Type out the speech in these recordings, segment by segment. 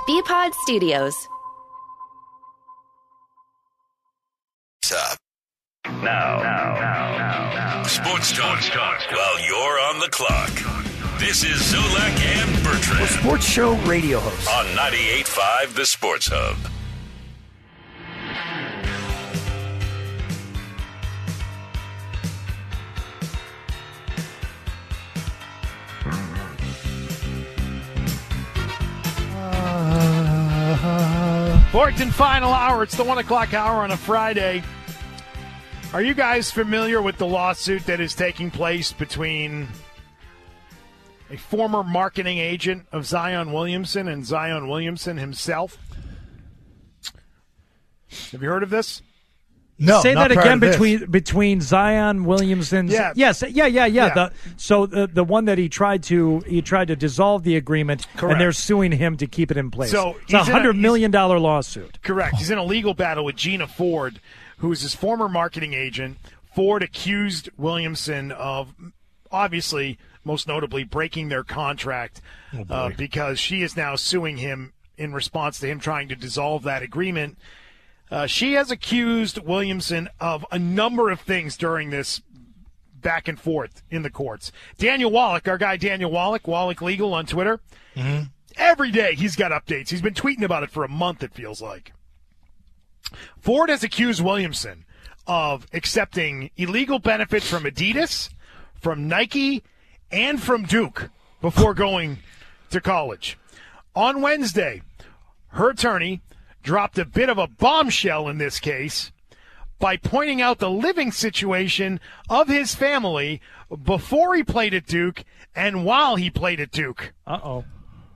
BPod Studios. Now. Sports talk while you're on the clock. This is Zolak and Bertrand. A sports show radio host. On 98.5 The Sports Hub. Fourth and final hour. It's the 1 o'clock hour on a Friday. Are you guys familiar with the lawsuit that is taking place between a former marketing agent of Zion Williamson and Zion Williamson himself? Have you heard of this? No. Say that again between Zion Williamson's. Yeah. Yes. Yeah. The one that he tried to dissolve the agreement, Correct. And they're suing him to keep it in place. So it's $100 million lawsuit. Correct. He's in a legal battle with Gina Ford, who is his former marketing agent. Ford accused Williamson of, obviously, most notably, breaking their contract because she is now suing him in response to him trying to dissolve that agreement. She has accused Williamson of a number of things during this back and forth in the courts. Daniel Wallach, our guy Daniel Wallach Legal on Twitter, every day he's got updates. He's been tweeting about it for a month, it feels like. Ford has accused Williamson of accepting illegal benefits from Adidas, from Nike, and from Duke before going to college. On Wednesday, her attorney dropped a bit of a bombshell in this case by pointing out the living situation of his family before he played at Duke and while he played at Duke. Uh-oh.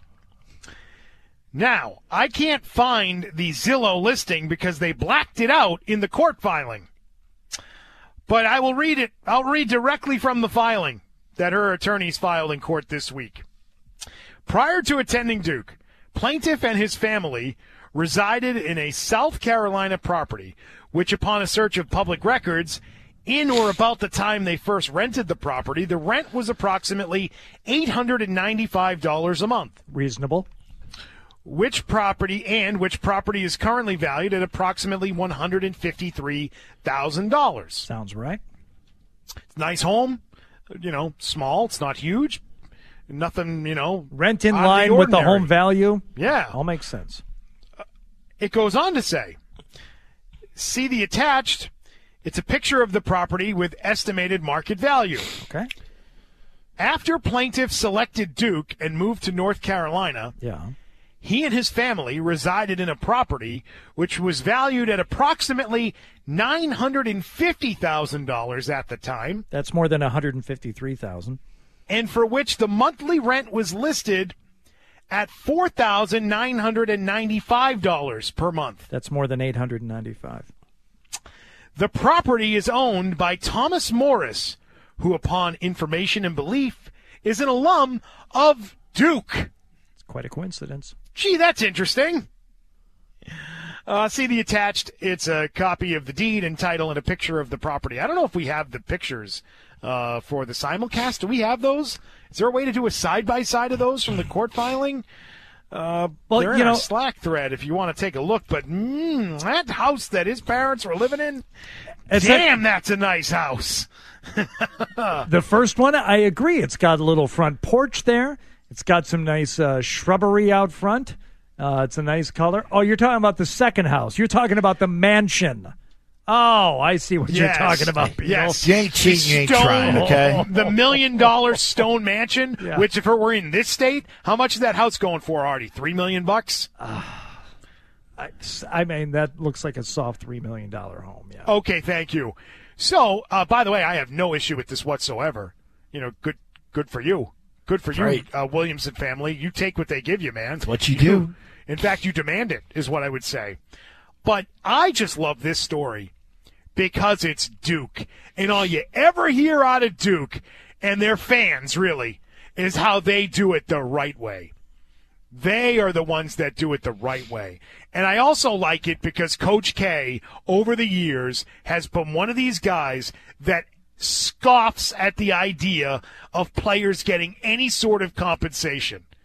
Now, I can't find the Zillow listing because they blacked it out in the court filing. But I will read it. I'll read directly from the filing that her attorneys filed in court this week. Prior to attending Duke, plaintiff and his family resided in a South Carolina property, which upon a search of public records, in or about the time they first rented the property, the rent was approximately $895 a month. Reasonable. Which property is currently valued at approximately $153,000. Sounds right. Nice home, small. It's not huge. Nothing, Rent in line with the home value. Yeah. All makes sense. It goes on to say, see the attached. It's a picture of the property with estimated market value. Okay. After plaintiff selected Duke and moved to North Carolina, he and his family resided in a property which was valued at approximately $950,000 at the time. That's more than $153,000. And for which the monthly rent was listed at $4,995 per month. That's more than $895. The property is owned by Thomas Morris, who, upon information and belief, is an alum of Duke. It's quite a coincidence. Gee, that's interesting. See the attached. It's a copy of the deed and title and a picture of the property. I don't know if we have the pictures for the simulcast. Do we have those? Is there a way to do a side-by-side of those from the court filing? They're in a Slack thread if you want to take a look. But that house that his parents were living in, that's a nice house. The first one, I agree. It's got a little front porch there. It's got some nice shrubbery out front. It's a nice color. Oh, you're talking about the second house. You're talking about the mansion. Oh, I see what you're talking about, Beal. Yes. You ain't cheating, you ain't trying, okay? The $1 million stone mansion, which if it were in this state, how much is that house going for, Artie? $3 million? I mean, that looks like a soft $3 million home, yeah. Okay, thank you. So, by the way, I have no issue with this whatsoever. Good for you. Good for you, Williamson family. You take what they give you, man. That's what you do. In fact, you demand it, is what I would say. But I just love this story because it's Duke. And all you ever hear out of Duke, and their fans, really, is how they do it the right way. They are the ones that do it the right way. And I also like it because Coach K, over the years, has been one of these guys that scoffs at the idea of players getting any sort of compensation.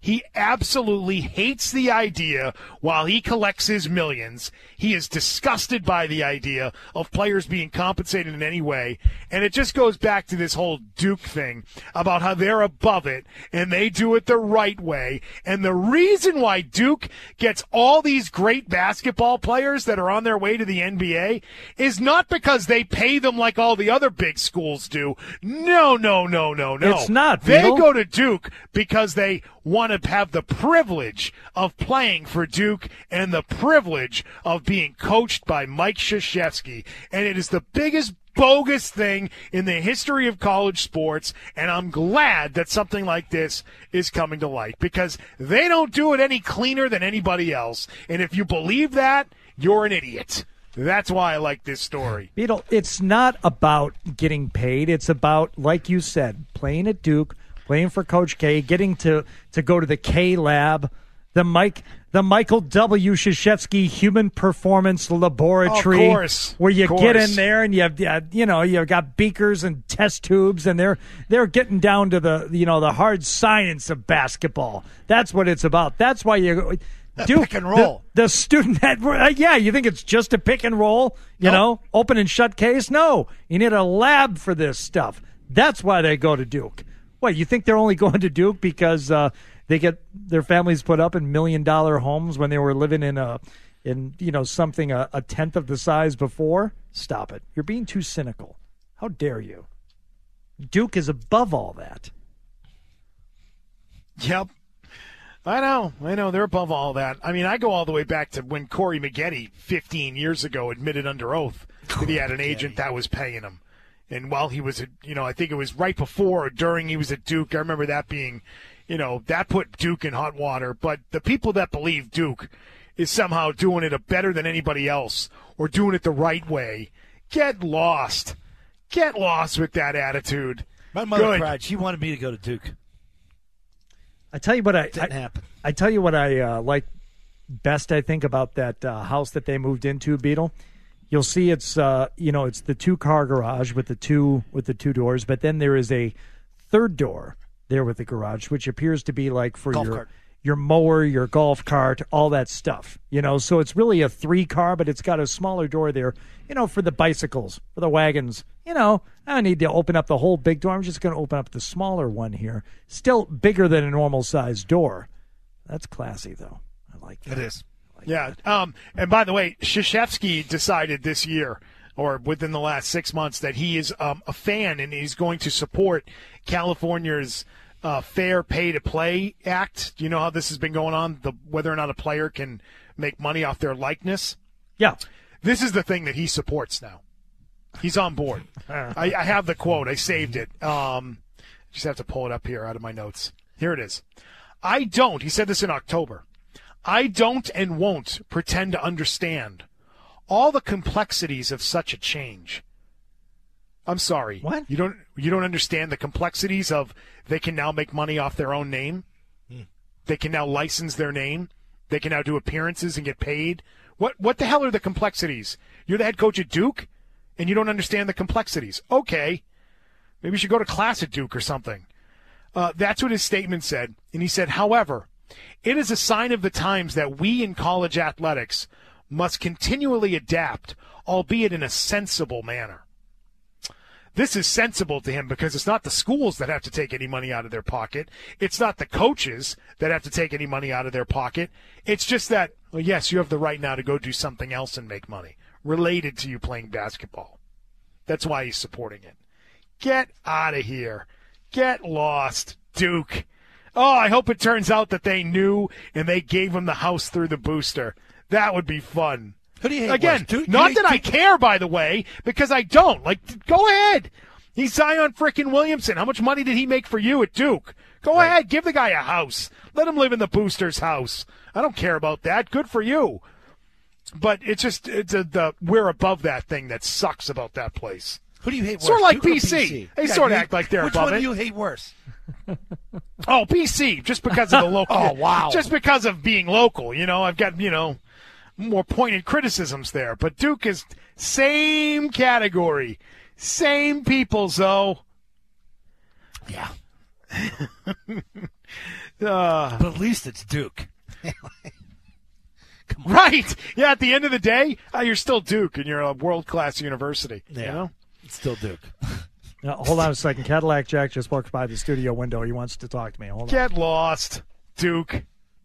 He absolutely hates the idea while he collects his millions. He is disgusted by the idea of players being compensated in any way. And it just goes back to this whole Duke thing about how they're above it and they do it the right way. And the reason why Duke gets all these great basketball players that are on their way to the NBA is not because they pay them like all the other big schools do. No. It's not, They Beetle. go to Duke because they want to have the privilege of playing for Duke and the privilege of being coached by Mike Krzyzewski. And it is the biggest bogus thing in the history of college sports, and I'm glad that something like this is coming to light because they don't do it any cleaner than anybody else. And if you believe that, you're an idiot. That's why I like this story. Beetle, it's not about getting paid. It's about, like you said, playing at Duke, playing for Coach K, getting to go to the K Lab, the Michael W. Krzyzewski Human Performance Laboratory, Of course. where you Of get course. in there and you've got beakers and test tubes, and they're getting down to the hard science of basketball. That's what it's about. That's why you. Duke, pick and roll. The student network. Yeah, you think it's just a pick and roll? Open and shut case? No, you need a lab for this stuff. That's why they go to Duke. What, you think they're only going to Duke because they get their families put up in $1 million homes when they were living in something a tenth of the size before? Stop it! You're being too cynical. How dare you? Duke is above all that. Yep. I know. They're above all that. I mean, I go all the way back to when Corey Maggette 15 years ago admitted under oath that he had an agent that was paying him. And while he was, I think it was right before or during he was at Duke, I remember that being, that put Duke in hot water. But the people that believe Duke is somehow doing it better than anybody else or doing it the right way, get lost. Get lost with that attitude. My mother Good. cried. She wanted me to go to Duke. I tell you what, Didn't happen. I tell you what I like best. I think about that house that they moved into, Beetle. You'll see it's it's the 2-car garage with the two doors, but then there is a third door there with the garage, which appears to be like for Golf cart. your mower, your golf cart, all that stuff. So it's really a 3-car, but it's got a smaller door there. For the bicycles, for the wagons. I don't need to open up the whole big door. I'm just going to open up the smaller one here. Still bigger than a normal size door. That's classy, though. I like that. It is. Yeah. And by the way, Krzyzewski decided this year or within the last 6 months that he is a fan and he's going to support California's Fair Pay to Play Act. Do you know how this has been going on, whether or not a player can make money off their likeness? Yeah. This is the thing that he supports now. He's on board. I have the quote. I saved it. Just have to pull it up here out of my notes. Here it is. He said this in October. I don't and won't pretend to understand all the complexities of such a change. I'm sorry. What? You don't understand the complexities of they can now make money off their own name? They can now license their name? They can now do appearances and get paid? What the hell are the complexities? You're the head coach at Duke and you don't understand the complexities. Okay. Maybe you should go to class at Duke or something. That's what his statement said. And he said, however, it is a sign of the times that we in college athletics must continually adapt, albeit in a sensible manner. This is sensible to him because it's not the schools that have to take any money out of their pocket. It's not the coaches that have to take any money out of their pocket. It's just that, well, yes, you have the right now to go do something else and make money related to you playing basketball. That's why he's supporting it. Get out of here. Get lost, Duke. Oh, I hope it turns out that they knew and they gave him the house through the booster. That would be fun. Who do you hate Again, worse? Duke- not you that I hate- care, by the way, because I don't. Like, go ahead. He's Zion frickin' Williamson. How much money did he make for you at Duke? Go ahead. Give the guy a house. Let him live in the booster's house. I don't care about that. Good for you. But it's the we're above that thing that sucks about that place. Who do you hate worse? Sort of like Duke or PC. They sort of act like they're Which above one it. do you hate worse? Oh, PC, just because of the local. Oh, wow. Just because of being local. I've got, more pointed criticisms there. But Duke is same category. Same people, Zoe. Yeah. But at least it's Duke. Right. Yeah, at the end of the day, you're still Duke, and you're a world-class university. Yeah. You know? It's still Duke. Now, hold on a second. Cadillac Jack just walked by the studio window. He wants to talk to me. Hold on. Get lost, Duke.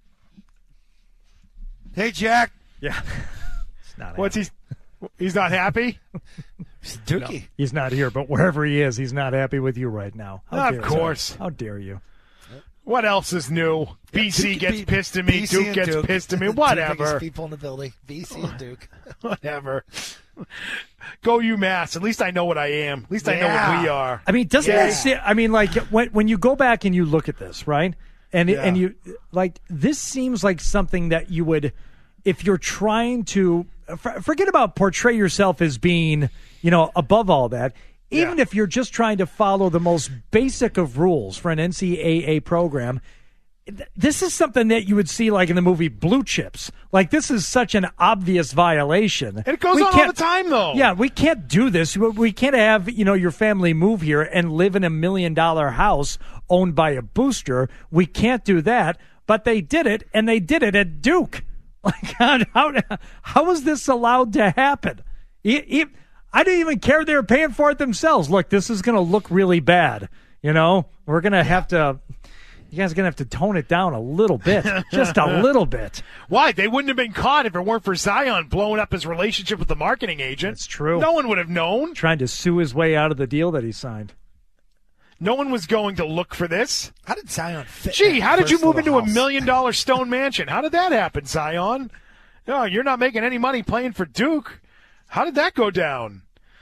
Hey, Jack. Yeah. It's not What's happy. He's not happy? It's Dookie. No, he's not here, but wherever he is, he's not happy with you right now. How Of dare course. you? How dare you? What else is new? BC gets pissed at me. BC Duke and gets Duke. pissed at me. Two Whatever. biggest people in the building. BC and Duke. Whatever. Go UMass. At least I know what I am. At least I know what we are. I mean, doesn't Yeah. it say, I mean, like, when you go back and you look at this, right? And Yeah. and you, like, this seems like something that you would, if you're trying to, forget about portray yourself as being, above all that. Even if you're just trying to follow the most basic of rules for an NCAA program, this is something that you would see like in the movie Blue Chips. Like, this is such an obvious violation. And it goes on all the time, though. Yeah, we can't do this. We can't have, your family move here and live in $1 million house owned by a booster. We can't do that. But they did it, and they did it at Duke. Like, how is this allowed to happen? I didn't even care they were paying for it themselves. Look, this is going to look really bad. We're going to have to. You guys are going to have to tone it down a little bit, just a little bit. Why? They wouldn't have been caught if it weren't for Zion blowing up his relationship with the marketing agent. That's true. No one would have known. Trying to sue his way out of the deal that he signed. No one was going to look for this. How did Zion fit? Gee, in how did you first move little into house? $1 million stone mansion? How did that happen, Zion? No, you're not making any money playing for Duke. How did that go down?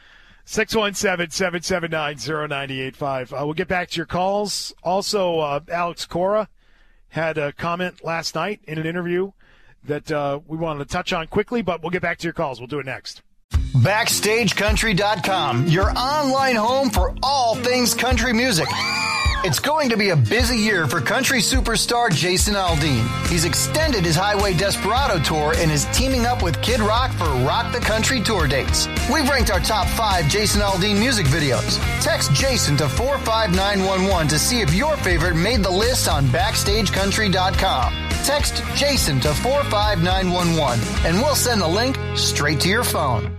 617-779-0985. We'll get back to your calls. Also, Alex Cora had a comment last night in an interview that we wanted to touch on quickly, but we'll get back to your calls. We'll do it next. BackstageCountry.com, your online home for all things country music. It's going to be a busy year for country superstar Jason Aldean. He's extended his Highway Desperado tour and is teaming up with Kid Rock for Rock the Country tour dates. We've ranked our top 5 Jason Aldean music videos. Text Jason to 45911 to see if your favorite made the list on BackstageCountry.com. Text Jason to 45911 and we'll send the link straight to your phone.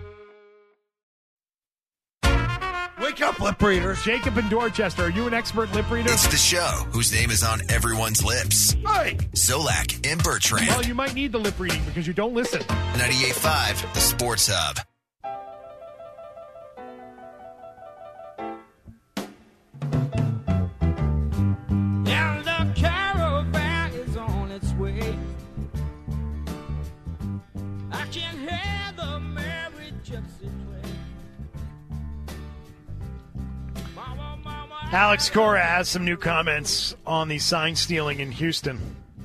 Wake up, lip readers. Jacob in Dorchester, are you an expert lip reader? It's the show whose name is on everyone's lips. Hey. Zolak and Bertrand. Well, you might need the lip reading because you don't listen. 98.5, the Sports Hub. And the caravan is on its way. I can hear the merry gypsy play. Mama, mama, Alex Cora has some new comments on the sign stealing in Houston.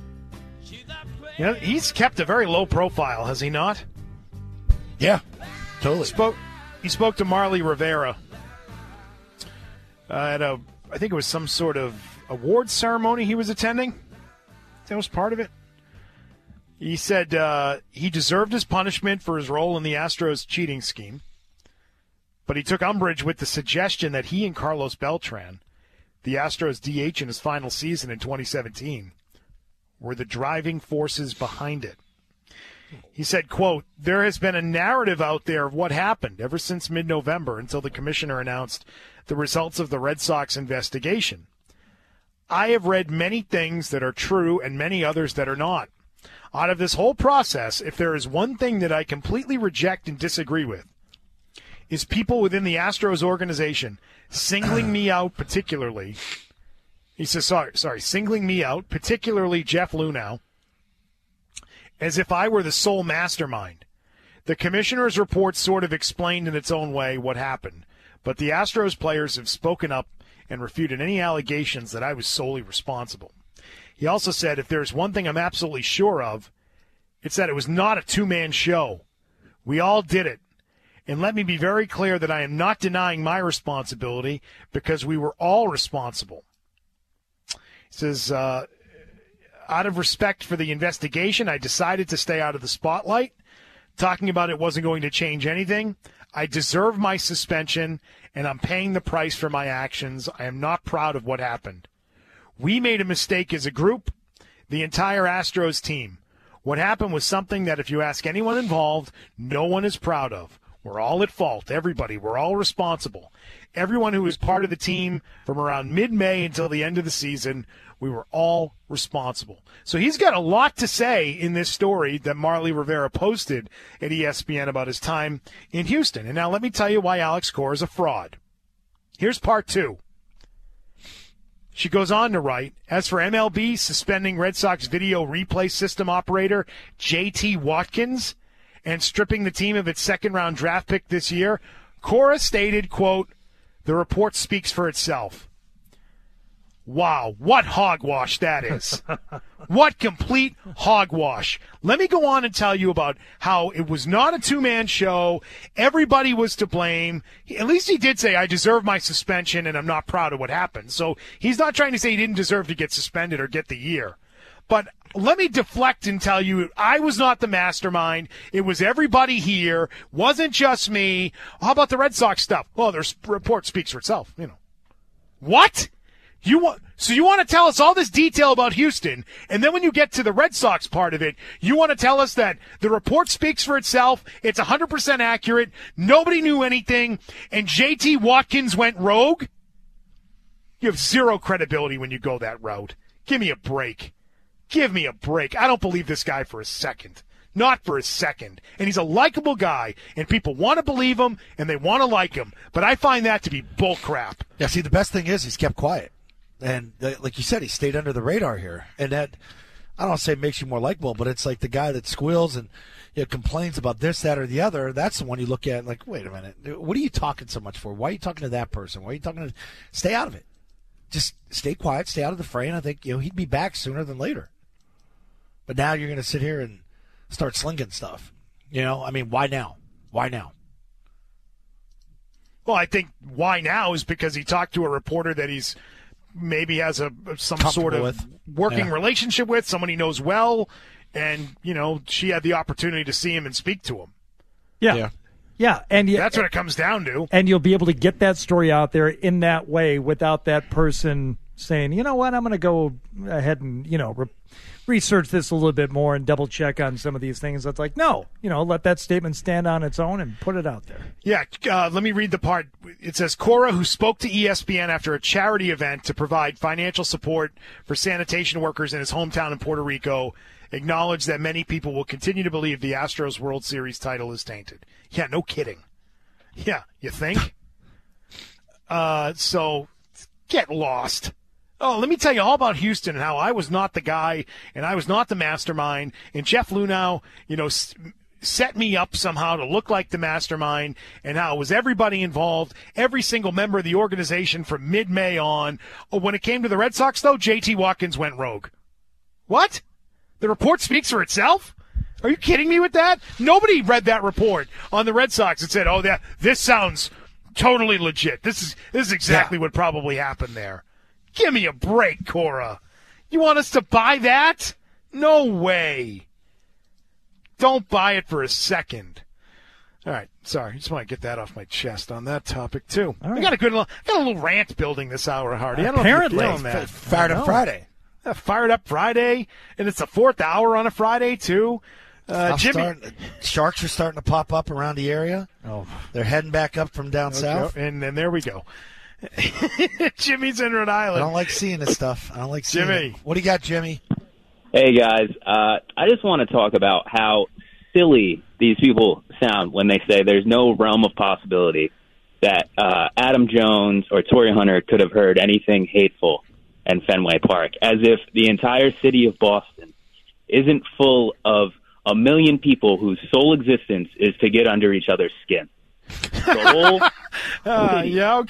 He's kept a very low profile, has he not? Yeah, totally. He spoke to Marley Rivera at I think it was some sort of award ceremony he was attending. That was part of it. He said he deserved his punishment for his role in the Astros cheating scheme, but he took umbrage with the suggestion that he and Carlos Beltran, the Astros DH in his final season in 2017, were the driving forces behind it. He said, quote, "There has been a narrative out there of what happened ever since mid-November until the commissioner announced the results of the Red Sox investigation. I have read many things that are true and many others that are not. Out of this whole process, if there is one thing that I completely reject and disagree with, is people within the Astros organization singling me out particularly." He says, singling me out, particularly Jeff Luhnow, as if I were the sole mastermind. The commissioner's report sort of explained in its own way what happened, but the Astros players have spoken up and refuted any allegations that I was solely responsible. He also said, if there's one thing I'm absolutely sure of, it's that it was not a two-man show. We all did it. And let me be very clear that I am not denying my responsibility because we were all responsible. He says, out of respect for the investigation, I decided to stay out of the spotlight. Talking about it wasn't going to change anything. I deserve my suspension, and I'm paying the price for my actions. I am not proud of what happened. We made a mistake as a group. the entire Astros team. What happened was something that if you ask anyone involved, no one is proud of. We're all at fault. Everybody. We're all responsible. Everyone who was part of the team from around mid-May until the end of the season, we were all responsible. So he's got a lot to say in this story that Marly Rivera posted at ESPN about his time in Houston. And now let me tell you why Alex Cora is a fraud. Here's part 2. She goes on to write, as for MLB suspending Red Sox video replay system operator J.T. Watkins and stripping the team of its second-round draft pick this year, Cora stated, quote, the report speaks for itself. Wow, what hogwash that is. What complete hogwash. Let me go on and tell you about how it was not a two-man show. Everybody was to blame. At least he did say, I deserve my suspension and I'm not proud of what happened. So he's not trying to say he didn't deserve to get suspended or get the year. But let me deflect and tell you, I was not the mastermind. It was everybody here. Wasn't just me. How about the Red Sox stuff? Well, their report speaks for itself. You know. What? So you want to tell us all this detail about Houston, and then when you get to the Red Sox part of it, you want to tell us that the report speaks for itself, it's 100% accurate, nobody knew anything, and J.T. Watkins went rogue? You have zero credibility when you go that route. Give me a break. Give me a break. I don't believe this guy for a second. Not for a second. And he's a likable guy, and people want to believe him, and they want to like him. But I find that to be bullcrap. Yeah, see, the best thing is he's kept quiet. And like you said, he stayed under the radar here. And that, I don't want to say makes you more likable, but it's like the guy that squeals and complains about this, that, or the other. That's the one you look at and like, wait a minute. What are you talking so much for? Why are you talking to that person? Why are you talking to – stay out of it. Just stay quiet, stay out of the fray, and I think he'd be back sooner than later. But now you're going to sit here and start slinging stuff. I mean, why now? Why now? Well, I think why now is because he talked to a reporter that he's – maybe has some sort of working relationship with, someone he knows well, and, she had the opportunity to see him and speak to him. Yeah. And that's what it comes down to. And you'll be able to get that story out there in that way without that person saying, you know what, I'm going to go ahead and, research this a little bit more and double check on some of these things. That's like, no, let that statement stand on its own and put it out there. Yeah, let me read the part. It says, Cora, who spoke to ESPN after a charity event to provide financial support for sanitation workers in his hometown in Puerto Rico, acknowledged that many people will continue to believe the Astros World Series title is tainted. Yeah, no kidding. Yeah, you think? So get lost. Oh, let me tell you all about Houston and how I was not the guy and I was not the mastermind. And Jeff Lunau, set me up somehow to look like the mastermind, and how it was everybody involved, every single member of the organization from mid-May on. Oh, when it came to the Red Sox, though, J.T. Watkins went rogue. What? The report speaks for itself? Are you kidding me with that? Nobody read that report on the Red Sox and said, oh, this sounds totally legit. This is exactly what probably happened there. Give me a break, Cora. You want us to buy that? No way. Don't buy it for a second. All right, sorry. Just want to get that off my chest on that topic, too. All right. I got a little rant building this hour, Hardy. Apparently. I don't know if you're feeling that. Fired up Friday. Fired up Friday, and it's the fourth hour on a Friday, too. Jimmy. Sharks are starting to pop up around the area. Oh, they're heading back up from down south. And there we go. Jimmy's in Rhode Island. I don't like seeing this stuff. I don't like seeing Jimmy. it. What do you got, Jimmy? Hey, guys. I just want to talk about how silly these people sound when they say there's no realm of possibility that Adam Jones or Torrey Hunter could have heard anything hateful in Fenway Park, as if the entire city of Boston isn't full of a million people whose sole existence is to get under each other's skin. The whole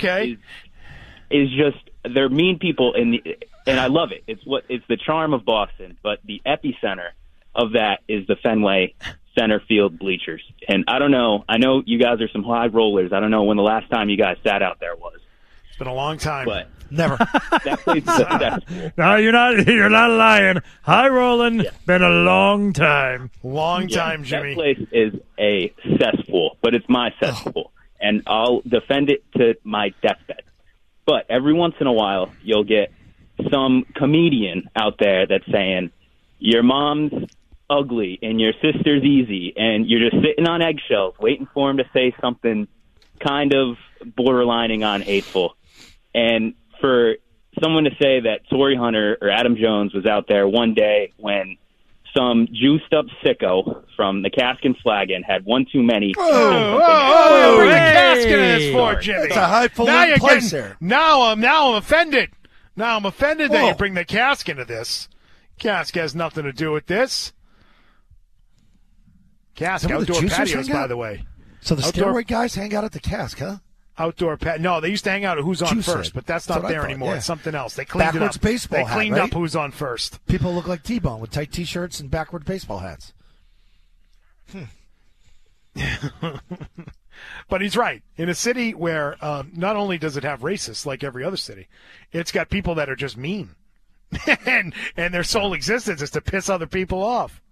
is just, they're mean people, and I love it. It's the charm of Boston, but the epicenter of that is the Fenway center field bleachers. And I don't know, I know you guys are some high rollers. I don't know when the last time you guys sat out there was. It's been a long time. But never. That place is a cesspool. No, you're not lying. High rolling, been a long time. Long time, Jimmy. That place is a cesspool, but it's my cesspool. And I'll defend it to my deathbed. But every once in a while, you'll get some comedian out there that's saying, your mom's ugly and your sister's easy, and you're just sitting on eggshells waiting for him to say something kind of borderlining on hateful. And for someone to say that Torrey Hunter or Adam Jones was out there one day when some juiced-up sicko from the Caskin Flagon had one too many. Oh, bring the Caskin in this for, Jimmy. It's a highfalutin place there. Now I'm offended. Now I'm offended that you bring the Cask into this. Cask has nothing to do with this. Cask, outdoor patios, by the way. So the steroid guys hang out at the Cask, huh? Outdoor No, they used to hang out at Who's On First, but that's not there anymore. Yeah. It's something else. They cleaned backwards it up. Baseball they cleaned up Who's On First. People look like T-Bone with tight T-shirts and backwards baseball hats. But he's right. In a city where not only does it have racists like every other city, it's got people that are just mean. and their sole existence is to piss other people off.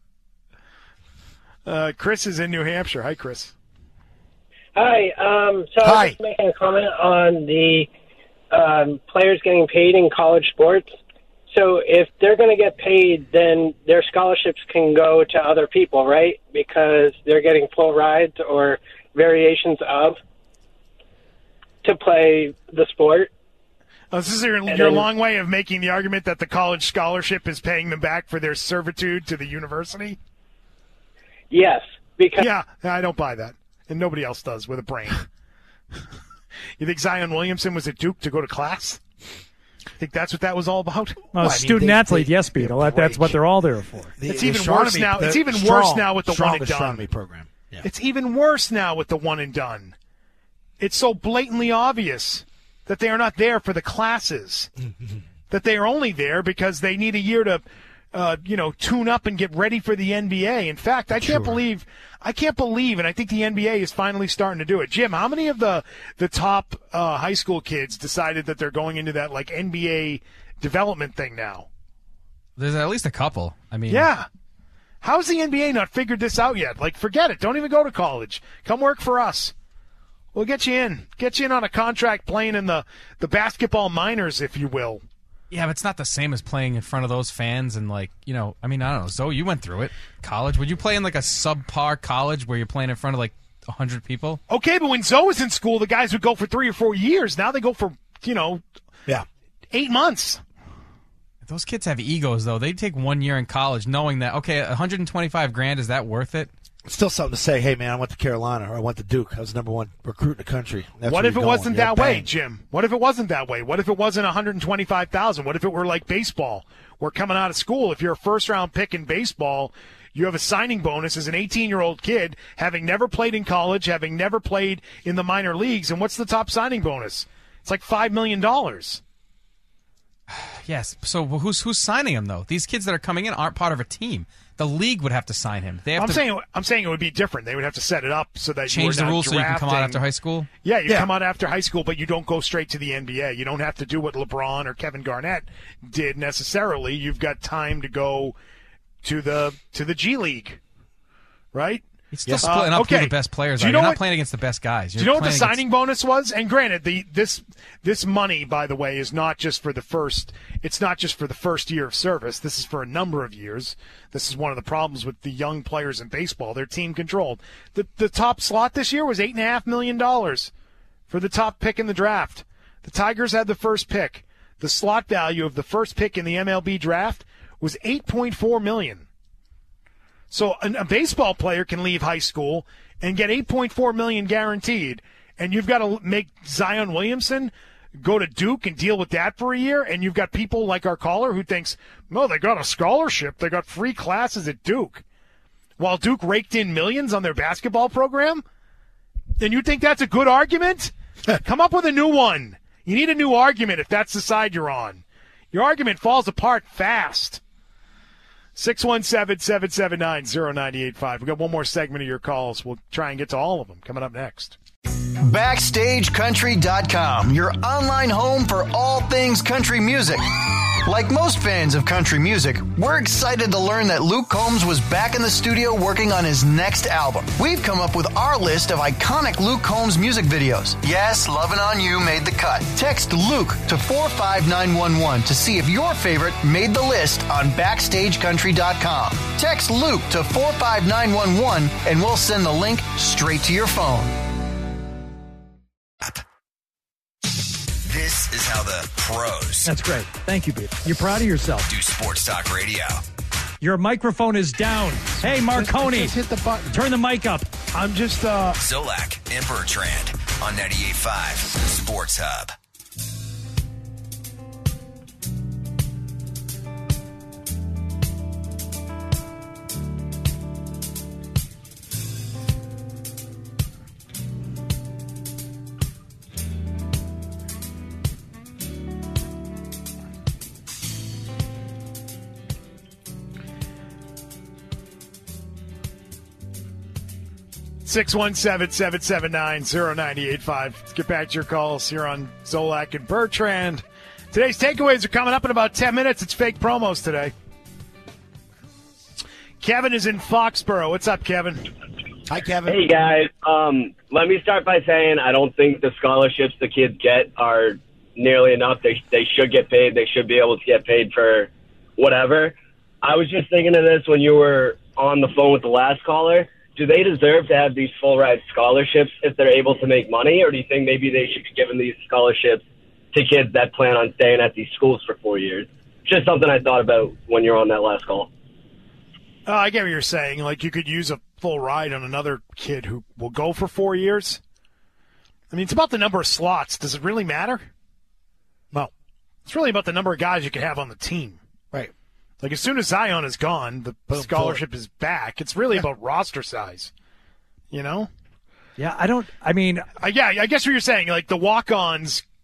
Chris is in New Hampshire. Hi, Chris. Hi. So I was just making a comment on the players getting paid in college sports. So if they're going to get paid, then their scholarships can go to other people, right? Because they're getting full rides or variations of to play the sport. This is your long way of making the argument that the college scholarship is paying them back for their servitude to the university? Yes. Because I don't buy that. And nobody else does with a brain. You think Zion Williamson was at Duke to go to class? Think that's what that was all about? Student-athlete, yes, Beetle. That's what they're all there for. It's even worse now. It's even worse now with the one and done. Astronomy program. Yeah. It's even worse now with the one and done. It's so blatantly obvious that they are not there for the classes. That they are only there because they need a year to tune up and get ready for the NBA. In fact, I can't believe, and I think the NBA is finally starting to do it. Jim, how many of the top high school kids decided that they're going into that like NBA development thing now? There's at least a couple. Yeah. How's the NBA not figured this out yet? Like, forget it. Don't even go to college. Come work for us. We'll get you in. Get you in on a contract playing in the basketball minors, if you will. Yeah, but it's not the same as playing in front of those fans and, I don't know. Zoe, you went through it. College. Would you play in, a subpar college where you're playing in front of, 100 people? Okay, but when Zoe was in school, the guys would go for 3 or 4 years. Now they go for, 8 months. Those kids have egos, though. They take 1 year in college knowing that, okay, $125,000, is that worth it? It's still something to say, hey, man, I went to Carolina or I went to Duke. I was the #1 recruit in the country. What if it wasn't that way, Jim? What if it wasn't that way? What if it wasn't $125,000? What if it were like baseball? We're coming out of school. If you're a first-round pick in baseball, you have a signing bonus as an 18-year-old kid, having never played in college, having never played in the minor leagues. And what's the top signing bonus? It's like $5 million. Yes. So who's signing him, though? These kids that are coming in aren't part of a team. The league would have to sign him. I'm saying it would be different. They would have to set it up so that change the rules so you can come out after high school. Yeah, you come out after high school, but you don't go straight to the NBA. You don't have to do what LeBron or Kevin Garnett did necessarily. You've got time to go to the G League, right? It's still splitting up through the best players. You're not playing against the best guys. Do you know what the signing bonus was? And granted, this money, by the way, is not just for the first. It's not just for the first year of service. This is for a number of years. This is one of the problems with the young players in baseball. They're team controlled. The top slot this year was $8.5 million for the top pick in the draft. The Tigers had the first pick. The slot value of the first pick in the MLB draft was $8.4 million. So a baseball player can leave high school and get $8.4 million guaranteed, and you've got to make Zion Williamson go to Duke and deal with that for a year, and you've got people like our caller who thinks, no, they got a scholarship, they got free classes at Duke, while Duke raked in millions on their basketball program? And you think that's a good argument? Come up with a new one. You need a new argument if that's the side you're on. Your argument falls apart fast. 617-779-0985. We've got one more segment of your calls. We'll try and get to all of them coming up next. BackstageCountry.com, your online home for all things country music. Like most fans of country music, we're excited to learn that Luke Combs was back in the studio working on his next album. We've come up with our list of iconic Luke Combs music videos. Yes, Lovin' On You made the cut. Text Luke to 45911 to see if your favorite made the list on BackstageCountry.com. Text Luke to 45911 and we'll send the link straight to your phone. This is how the pros. That's great. Thank you, Beef. You're proud of yourself. Do sports talk radio. Your microphone is down. Hey, Marconi. Just hit the button. Turn the mic up. I'm just, Zolak and Bertrand on 98.5 Sports Hub. Six 617-779-0985. Let's get back to your calls here on Zolak and Bertrand. Today's takeaways are coming up in about 10 minutes. It's fake promos today. Kevin is in Foxborough. What's up, Kevin? Hi, Kevin. Hey, guys. Let me start by saying I don't think the scholarships the kids get are nearly enough. They should get paid. They should be able to get paid for whatever. I was just thinking of this when you were on the phone with the last caller. Do they deserve to have these full-ride scholarships if they're able to make money, or do you think maybe they should be giving these scholarships to kids that plan on staying at these schools for 4 years? Just something I thought about when you were on that last call. I get what you're saying. Like, you could use a full ride on another kid who will go for 4 years. I mean, it's about the number of slots. Does it really matter? No. It's really about the number of guys you can have on the team. Right. Like, as soon as Zion is gone, the scholarship is back. It's really about roster size, you know? Yeah, I guess what you're saying, like the walk-on,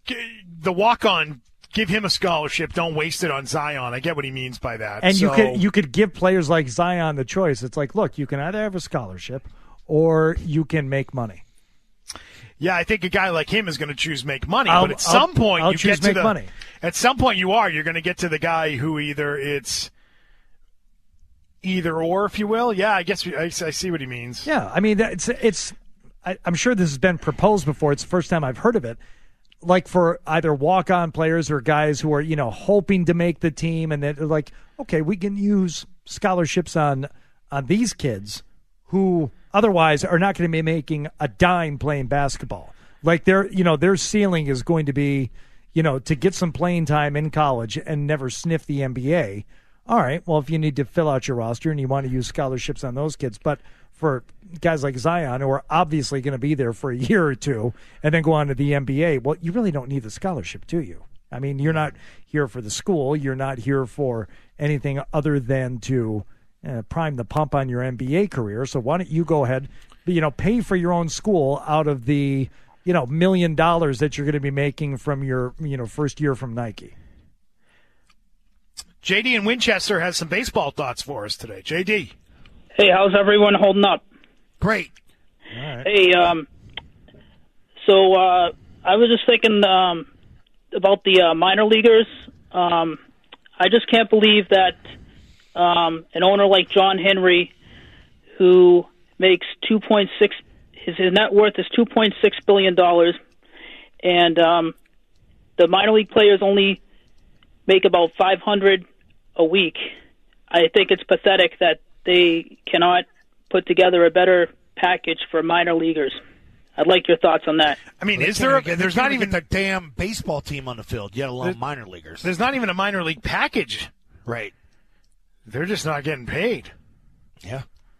give him a scholarship, don't waste it on Zion. I get what he means by that. And you could give players like Zion the choice. It's like, look, you can either have a scholarship or you can make money. Yeah, I think a guy like him is going to choose make money, but at some point I'll choose make money. At some point you're going to get to the guy who it's either or, if you will. Yeah, I guess I see what he means. Yeah, I mean I'm sure this has been proposed before. It's the first time I've heard of it. Like for either walk-on players or guys who are, hoping to make the team, and they're like, okay, we can use scholarships on these kids who otherwise are not going to be making a dime playing basketball. Like their ceiling is going to be, to get some playing time in college and never sniff the NBA. All right, well, if you need to fill out your roster and you want to use scholarships on those kids, but for guys like Zion who are obviously going to be there for a year or two and then go on to the NBA, well, you really don't need the scholarship, do you? I mean, you're not here for the school. You're not here for anything other than to prime the pump on your NBA career. So why don't you go ahead, pay for your own school out of the, $1 million that you're going to be making from your, first year from Nike. JD in Winchester has some baseball thoughts for us today. JD. Hey, how's everyone holding up? Great. All right. Hey, so I was just thinking about the minor leaguers. I just can't believe that an owner like John Henry, who makes his net worth is $2.6 billion, and the minor league players only make about $500 a week. I think it's pathetic that they cannot put together a better package for minor leaguers. I'd like your thoughts on that. I mean, there's not even the damn baseball team on the field, yet alone minor leaguers. There's not even a minor league package. Right. They're just not getting paid. Yeah.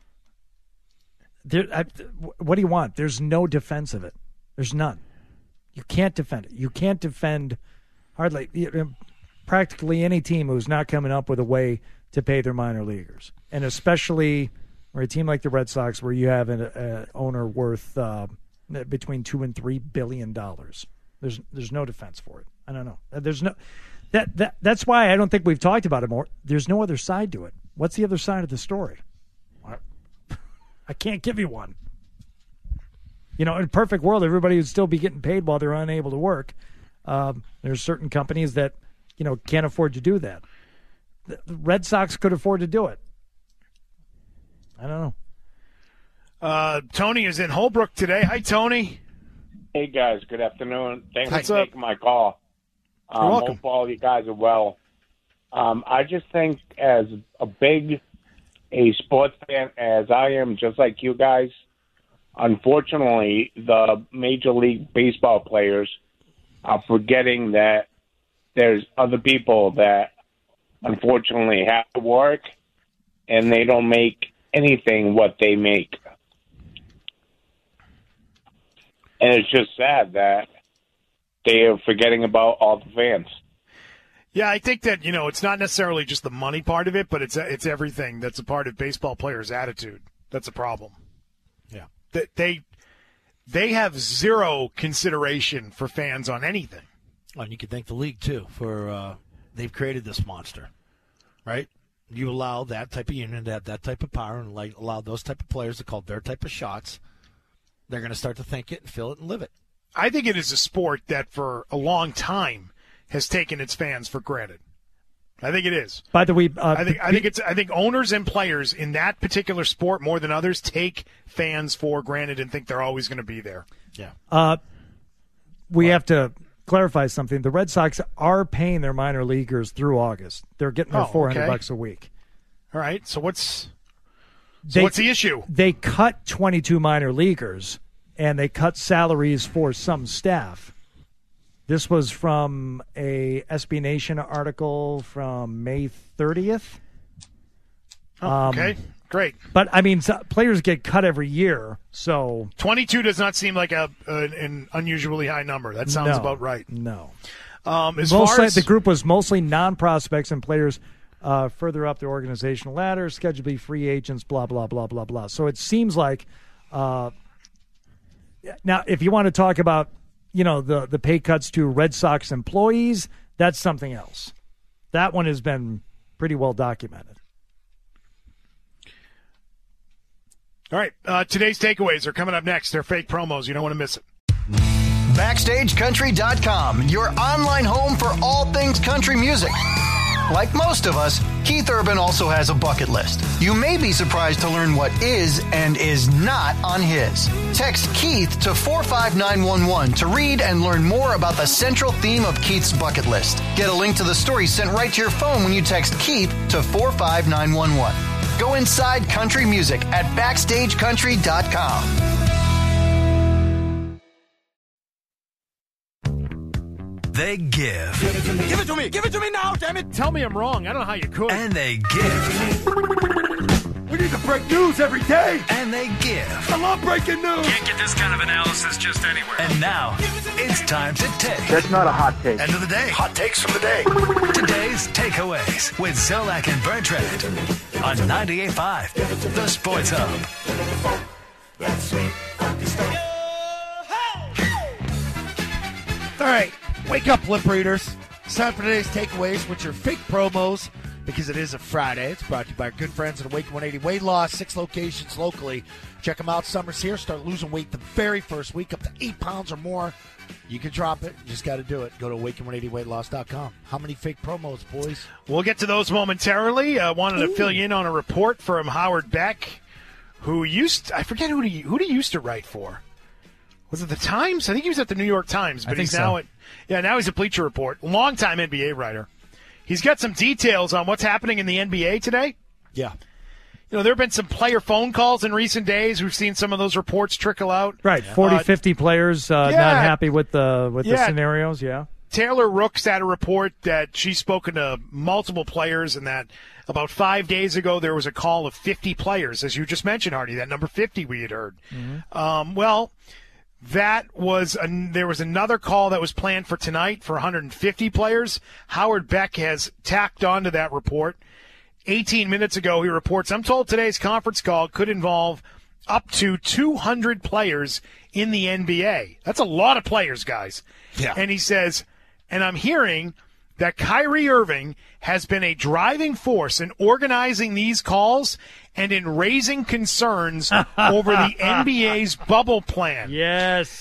What do you want? There's no defense of it. There's none. You can't defend it. You can't defend hardly practically any team who's not coming up with a way to pay their minor leaguers, and especially for a team like the Red Sox, where you have an owner worth between $2 and $3 billion. There's no defense for it. I don't know. There's no that's why I don't think we've talked about it more. There's no other side to it. What's the other side of the story? I can't give you one. In a perfect world, everybody would still be getting paid while they're unable to work. There's certain companies that can't afford to do that. The Red Sox could afford to do it. I don't know. Tony is in Holbrook today. Hi, Tony. Hey, guys. Good afternoon. Thanks What's for up? taking my call. You're welcome. Hope all you guys are well. I just think as a sports fan as I am, just like you guys, unfortunately, the Major League Baseball players are forgetting that there's other people that unfortunately have to work and they don't make anything what they make. And it's just sad that they are forgetting about all the fans. Yeah, I think that, it's not necessarily just the money part of it, but it's everything that's a part of baseball players' attitude. That's a problem. Yeah. They have zero consideration for fans on anything. Well, and you can thank the league, too, for they've created this monster, right? You allow that type of union to have that type of power and allow those type of players to call their type of shots. They're going to start to think it and feel it and live it. I think it is a sport that for a long time has taken its fans for granted. I think it is. By the way, I think owners and players in that particular sport more than others take fans for granted and think they're always going to be there. Yeah. We have to clarify something. The Red Sox are paying their minor leaguers through August. They're getting their $400 a week. All right. So what's the issue? They cut 22 minor leaguers and they cut salaries for some staff. This was from a SB Nation article from May 30th. Okay, great. But, players get cut every year, so... 22 does not seem like an unusually high number. That sounds about right. No. The group was mostly non-prospects and players further up the organizational ladder, scheduled to be free agents, blah, blah, blah, blah, blah. So it seems like... now, if you want to talk about the pay cuts to Red Sox employees, that's something else. That one has been pretty well documented. All right. Today's takeaways are coming up next. They're fake promos. You don't want to miss it. BackstageCountry.com, your online home for all things country music. Like most of us, Keith Urban also has a bucket list. You may be surprised to learn what is and is not on his. Text Keith to 45911 to read and learn more about the central theme of Keith's bucket list. Get a link to the story sent right to your phone when you text Keith to 45911. Go inside country music at BackstageCountry.com. They give. Give it to me. Give it to me now, damn it. Tell me I'm wrong. I don't know how you could. And they give. We need to break news every day. And they give. I love breaking news. Can't get this kind of analysis just anywhere. And now, it's time to take. That's not a hot take. End of the day. Hot takes from the day. Today's takeaways with Zolak and Bertrand on 98.5, The Sports Hub. All right. Wake up, lip readers. It's time for today's takeaways, which are fake promos, because it is a Friday. It's brought to you by our good friends at Awaken 180 Weight Loss, 6 locations locally. Check them out. Summer's here. Start losing weight the very first week, up to 8 pounds or more. You can drop it. You just got to do it. Go to awaken180weightloss.com. How many fake promos, boys? We'll get to those momentarily. I wanted to fill you in on a report from Howard Beck, who I forget who he used to write for. Was it the Times? I think he was at the New York Times, but he's now now he's a Bleacher Report. Longtime NBA writer. He's got some details on what's happening in the NBA today. Yeah. There have been some player phone calls in recent days. We've seen some of those reports trickle out. Right, 40, 50 players not happy with the scenarios, yeah. Taylor Rooks had a report that she's spoken to multiple players and that about 5 days ago there was a call of 50 players, as you just mentioned, Hardy, that number 50 we had heard. Mm-hmm. There was another call that was planned for tonight for 150 players. Howard Beck has tacked onto that report. 18 minutes ago, he reports, I'm told today's conference call could involve up to 200 players in the NBA. That's a lot of players, guys. Yeah. And he says, and I'm hearing that Kyrie Irving has been a driving force in organizing these calls and in raising concerns over the NBA's bubble plan. Yes.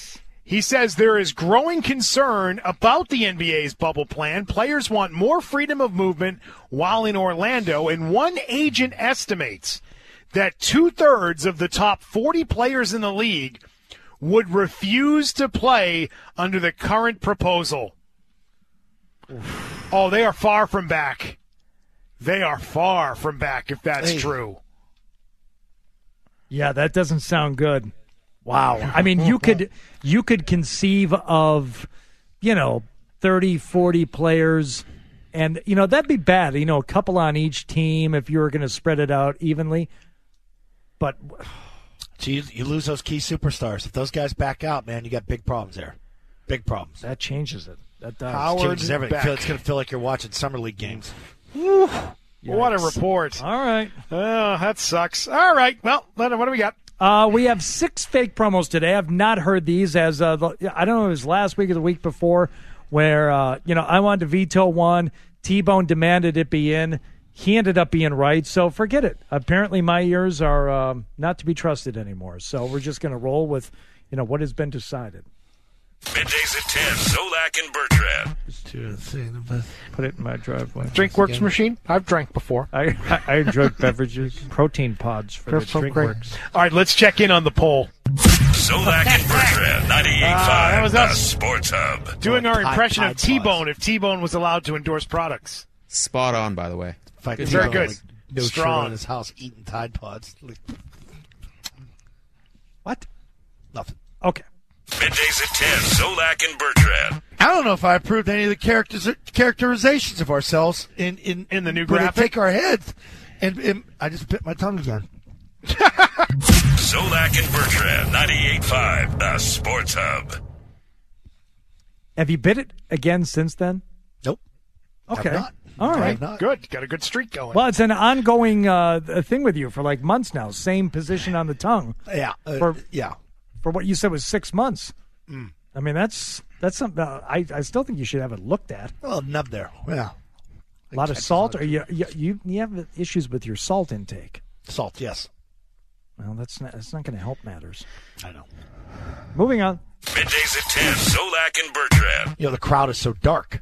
He says there is growing concern about the NBA's bubble plan. Players want more freedom of movement while in Orlando, and one agent estimates that 2/3 of the top 40 players in the league would refuse to play under the current proposal. Oh, they are far from back. They are far from back if that's true. Yeah, that doesn't sound good. Wow. I mean, you could conceive of, 30, 40 players, and, that'd be bad. A couple on each team if you were going to spread it out evenly. But you lose those key superstars. If those guys back out, man, you got big problems there. Big problems. That changes it. That does. It changes everything. It's going to feel like you're watching Summer League games. What a report. All right. Oh, that sucks. All right. Well, what do we got? We have 6 fake promos today. I've not heard these as I don't know if it was last week or the week before where, I wanted to veto one. T-Bone demanded it be in. He ended up being right, so forget it. Apparently my ears are not to be trusted anymore. So we're just going to roll with, what has been decided. Middays at 10, Zolak and Bertrand. Put it in my driveway. DrinkWorks machine? I've drank before. I enjoy beverages. Protein pods for the DrinkWorks. All right, let's check in on the poll. Zolak and Bertrand, 98.5, the Sports Hub. Doing our impression of T-Bone if T-Bone was allowed to endorse products. Spot on, by the way. It's very good. Like, no strong. Shirt on his house eating Tide Pods. What? Nothing. Okay. Middays at 10, Zolak and Bertrand. I don't know if I approved any of the characterizations of ourselves in the new graphic. graphic. Take our heads, and I just bit my tongue again. Zolak and Bertrand, 98.5, the Sports Hub. Have you bit it again since then? Nope. Okay. Have not. All right. Good. Got a good streak going. Well, it's an ongoing thing with you for like months now. Same position on the tongue. Yeah. For what you said was 6 months. I mean, that's something. I still think you should have it looked at. Well, nub there. Yeah. A lot of salt, or you have issues with your salt intake. Salt, yes. Well, that's not going to help matters. I know. Moving on. Middays at 10, Zolak and Bertrand. The crowd is so dark.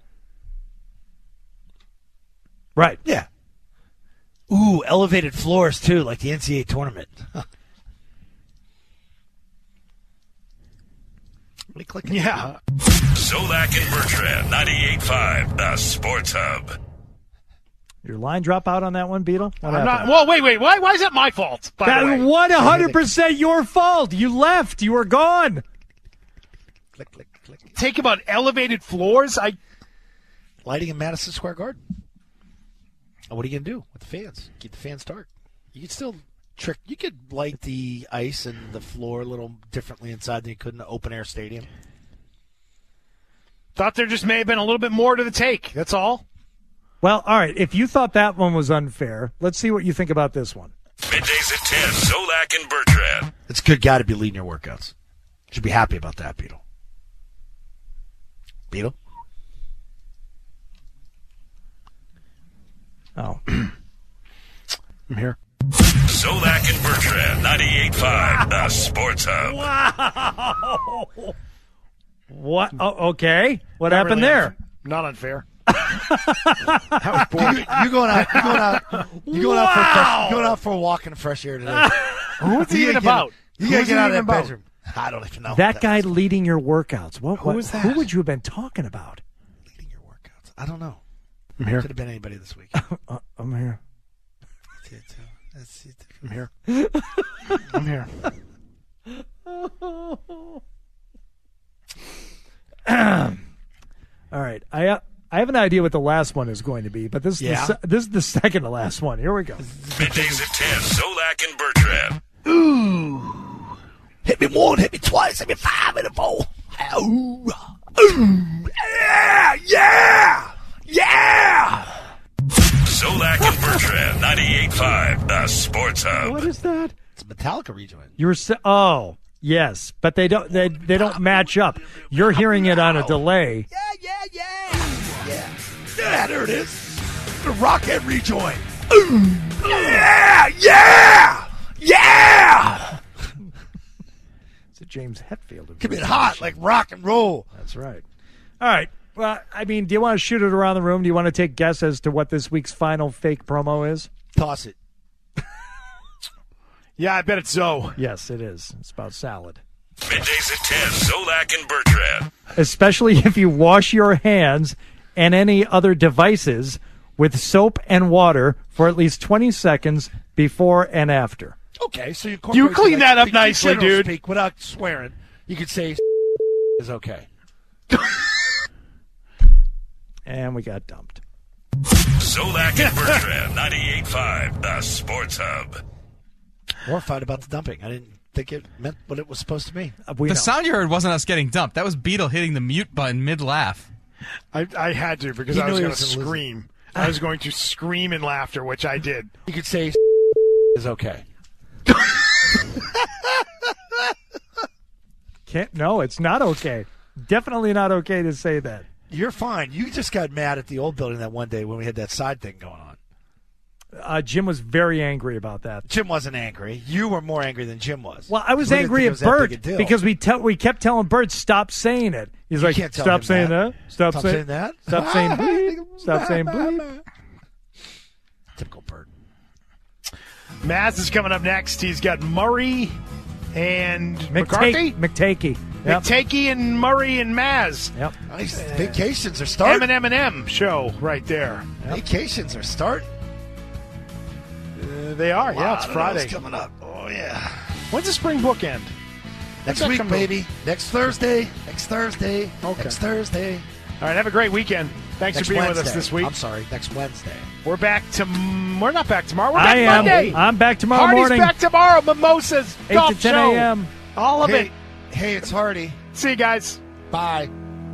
Right. Yeah. Ooh, elevated floors, too, like the NCAA tournament. Let me click it. Yeah. Zolak and Bertrand, 98.5, the Sports Hub. Your line drop out on that one, Beetle? Well, wait. Why is that my fault, by the way? 100% your fault. You left. You were gone. Click. Take about elevated floors? Lighting in Madison Square Garden. What are you going to do with the fans? Keep the fans dark. You could still you could light the ice and the floor a little differently inside than you could in an open-air stadium. Thought there just may have been a little bit more to the take. That's all. Well, all right. If you thought that one was unfair, let's see what you think about this one. Middays at 10, Zolak and Bertrand. It's a good guy to be leading your workouts. Should be happy about that, Beetle. Beetle? Oh. I'm here. Zolak and Bertrand, 98.5, the Sports Hub. Wow. What? Oh, okay. What Not happened really there? Not unfair. That was boring. You're going out for a walk in the fresh air today. Who's he even about? You got to get out of that bedroom. I don't even know. That guy leading your workouts. Who is that? Who would you have been talking about? Leading your workouts. I don't know. I'm here. Could have been anybody this week. I'm here. I'm here. I'm here. All right. I have an idea what the last one is going to be, but this is the second to last one. Here we go. Middays at 10, Zolak and Bertrand. Ooh. Hit me one, hit me twice, hit me 5 in a bowl. Ooh. Ooh. Yeah. Zolak and Bertrand, 98.5, the Sports Hub. What is that? It's a Metallica rejoin. You were yes, but they don't match up. You're hearing it on a delay. Yeah, there it is. The Rockhead rejoin. Ooh. Yeah. Is it James Hetfield. Keep it hot like rock and roll. That's right. All right. Well, I mean, do you want to shoot it around the room? Do you want to take guess as to what this week's final fake promo is? Toss it. Yeah, I bet it's Zoe. Yes, it is. It's about salad. Middays at 10, Zolak and Bertrand. Especially if you wash your hands and any other devices with soap and water for at least 20 seconds before and after. Okay, so you clean that up nicely, dude. Speak without swearing. You could say is okay. And we got dumped. Zolak and Bertrand, 98.5, the Sports Hub. Horrified about the dumping. I didn't think it meant what it was supposed to mean. The sound you heard wasn't us getting dumped. That was Beetle hitting the mute button mid-laugh. I had to because I was going to scream. I was going to scream in laughter, which I did. You could say is okay. No, it's not okay. Definitely not okay to say that. You're fine. You just got mad at the old building that one day when we had that side thing going on. Jim was very angry about that. Jim wasn't angry. You were more angry than Jim was. Well, I was angry at Bert because we kept telling Bert, stop saying it. He's like, stop saying that. Stop saying that. Stop saying bleep. Stop saying bleep. Typical Bert. Maz is coming up next. He's got Murray and McCarthy? McTakey. Yep. McTakey and Murray and Maz. Yep. Nice. Vacations are starting. M&M show right there. Yep. Vacations are starting. They are. Yeah, it's Friday. Coming up. Oh, yeah. When's the spring book end? Next week, baby. Next Thursday. Next Thursday. Okay. Next Thursday. All right, have a great weekend. Thanks for being with us this week. I'm sorry, next Wednesday. We're back we're not back tomorrow. We're back Monday. I'm back tomorrow Hardy's morning. Back tomorrow. Mimosas. 8 golf to 10 show. a.m. All of it. Hey, it's Hardy. See you guys. Bye.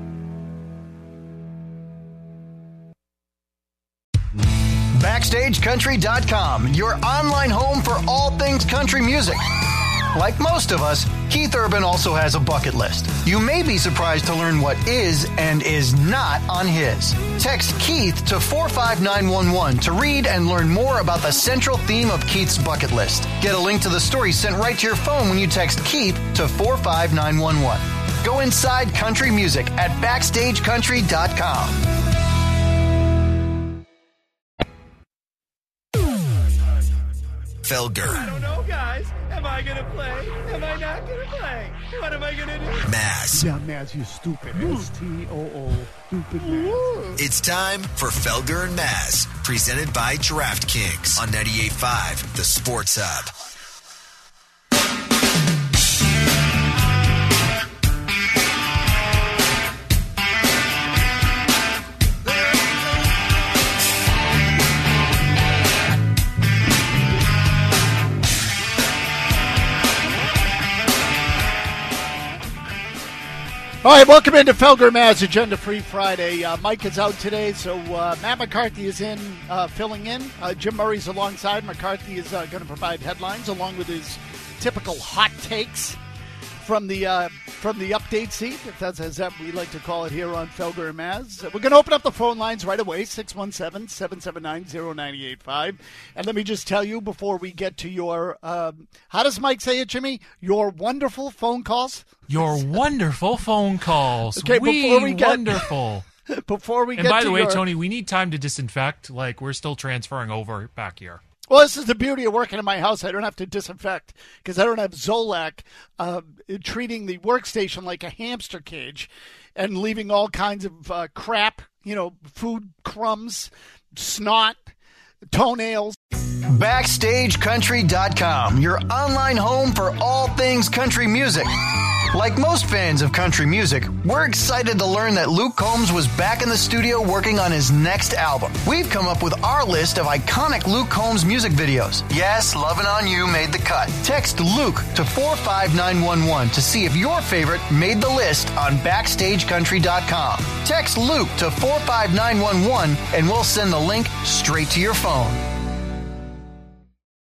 BackstageCountry.com, your online home for all things country music. Like most of us, Keith Urban also has a bucket list. You may be surprised to learn what is and is not on his. Text Keith to 45911 to read and learn more about the central theme of Keith's bucket list. Get a link to the story sent right to your phone when you text Keith to 45911. Go inside country music at BackstageCountry.com. Felger. I don't know, guys. Am I going to play? Am I not going to play? What am I going to do? Maz. Yeah, Maz, you stupid. S-T-O-O. Stupid Maz. It's time for Felger and Maz, presented by DraftKings on 98.5, the Sports Hub. All right, welcome into Felger Maz Agenda Free Friday. Mike is out today, so Matt McCarthy is in, filling in. Jim Murray's alongside. McCarthy is going to provide headlines along with his typical hot takes from the update seat, if that's as we like to call it here on Felger and Maz. We're going to open up the phone lines right away, 617-779-0985. And let me just tell you before we get to your, how does Mike say it, Jimmy? Your wonderful phone calls? Your wonderful phone calls. Okay, before we get wonderful. Before we and get by to the way, your... Tony, we need time to disinfect. Like, we're still transferring over back here. Well, this is the beauty of working in my house. I don't have to disinfect because I don't have Zolak treating the workstation like a hamster cage and leaving all kinds of crap, food crumbs, snot, toenails. BackstageCountry.com, your online home for all things country music. Like most fans of country music, we're excited to learn that Luke Combs was back in the studio working on his next album. We've come up with our list of iconic Luke Combs music videos. Yes, Lovin' On You made the cut. Text Luke to 45911 to see if your favorite made the list on BackstageCountry.com. Text Luke to 45911 and we'll send the link straight to your phone.